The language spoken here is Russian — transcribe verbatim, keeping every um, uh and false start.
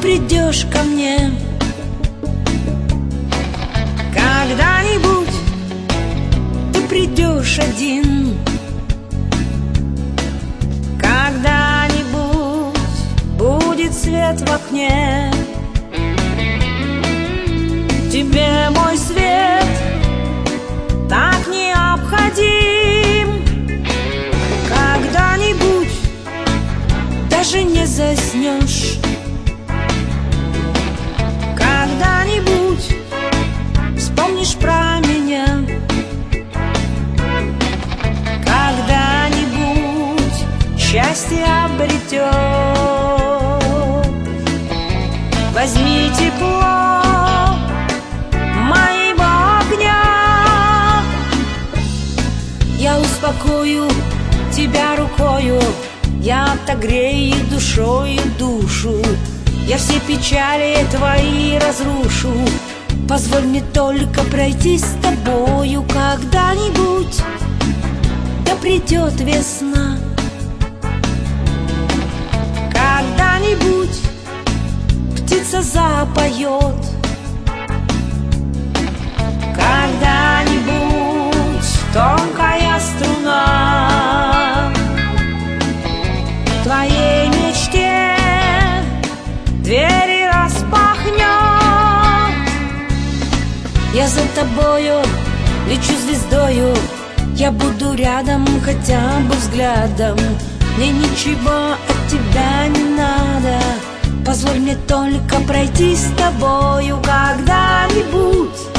придешь ко мне. Когда-нибудь ты придешь один. Когда-нибудь будет свет в окне. Тебе мой свет так необходим. Когда-нибудь даже не заснешь. Когда-нибудь вспомнишь про меня. Когда-нибудь счастье обретет. Возьми тепло моего огня. Я успокою тебя рукою, я отогрею душою душу. Я все печали твои разрушу. Позволь мне только пройти с тобою. Когда-нибудь да придет весна. Когда-нибудь птица запоет. Когда-нибудь тонкая струна твоей мечте двери распахнет. Я за тобою лечу звездою. Я буду рядом хотя бы взглядом. Мне ничего от тебя не надо. Позволь мне только пройти с тобою. Когда-нибудь